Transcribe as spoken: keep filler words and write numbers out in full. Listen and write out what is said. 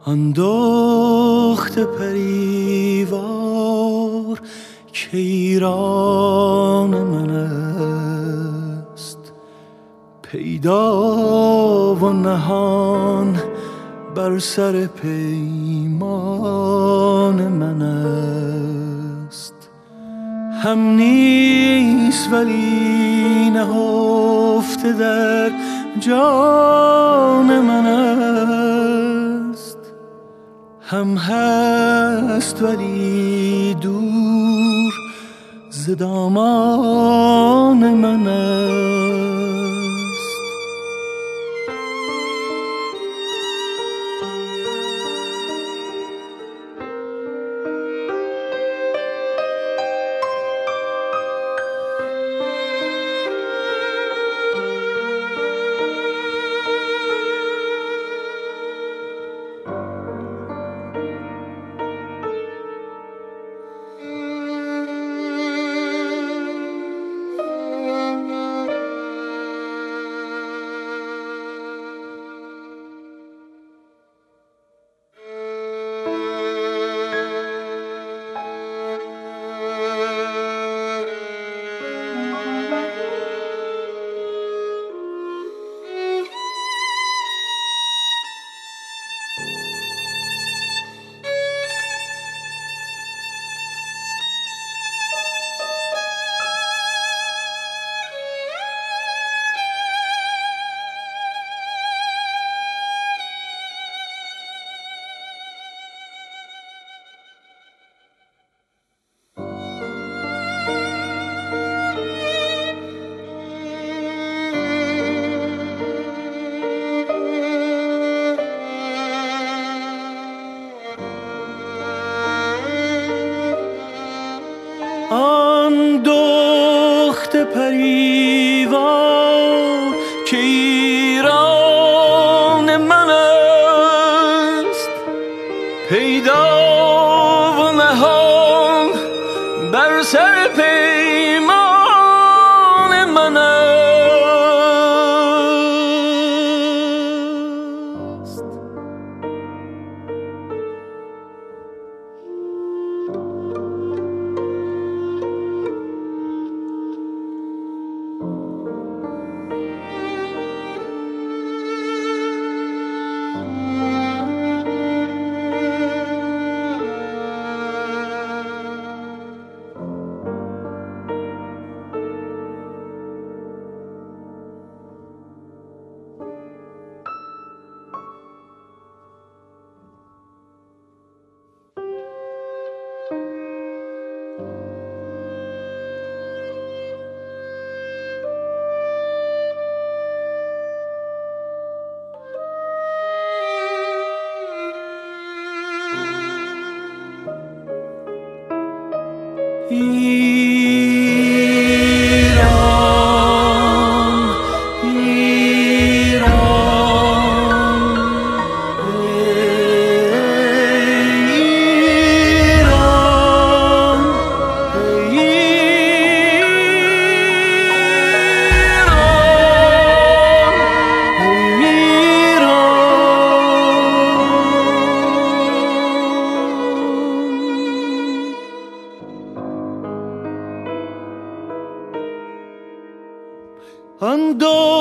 آن دخت پریوار که ایران من است، پیدا و نهان بر سر پیمان من است. هم نیست ولی نهفته در جان من است، هم هست ولی دور ز دامان من است. آن دخت پریوار که ایران من است، پیدا و نهان بر سر پیمان من است. ایران ایران ایران آن دو